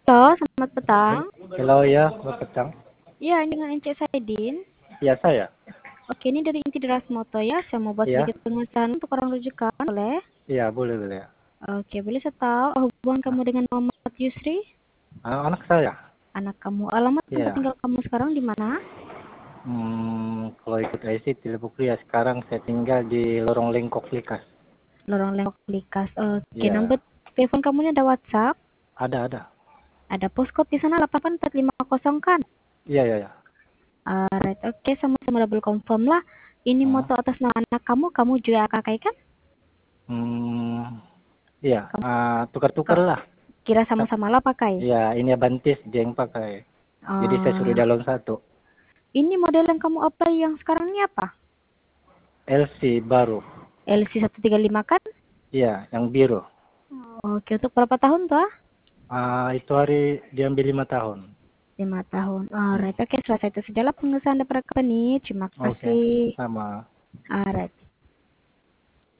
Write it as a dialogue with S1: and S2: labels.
S1: Halo, selamat petang.
S2: Hello ya, Mbak Petang.
S1: Ya, ini dengan Ence Saidin.
S2: Ya saya.
S1: Oke, ini dari Inti Deras Moto ya. Saya mau buat
S2: Ya,
S1: sedikit pengesahan untuk orang rujukan, boleh?
S2: ya boleh boleh ya.
S1: Oke, boleh saya tahu hubungan kamu dengan Muhammad Yusri?
S2: Anak saya.
S1: Anak kamu. Alamat tempat
S2: Ya.
S1: tinggal kamu sekarang di mana?
S2: Kalau ikut IC Telebuk ya sekarang saya tinggal di Lorong Lengkok Likas.
S1: Lorong Lengkok Likas. Oke, nomor
S2: Ya,
S1: telepon kamu ini ada WhatsApp?
S2: ada.
S1: Ada postcode di sana 88450 kan?
S2: Iya ya ya.
S1: Alright, oke, sama-sama double confirm lah. Ini
S2: Ah,
S1: moto atas nama anak kamu juga kakak kan?
S2: iya.
S1: Kamu
S2: Tukar-tukar
S1: kok
S2: lah.
S1: kira sama-sama lah pakai?
S2: Ya, ini Abantis dia yang pakai. Jadi saya suruh
S1: Oh,
S2: jalan satu.
S1: ini model yang kamu apply yang sekarang ini apa?
S2: LC baru.
S1: LC135 kan?
S2: Iya, yang biru.
S1: Oke, untuk berapa tahun tuh?
S2: Itu hari diambil 5 tahun.
S1: 5 tahun.
S2: Hmm.
S1: Alright, oke, selesai itu sajalah pengesahan daripada company. Terima
S2: Oke,
S1: kasih.
S2: sama.
S1: Alright.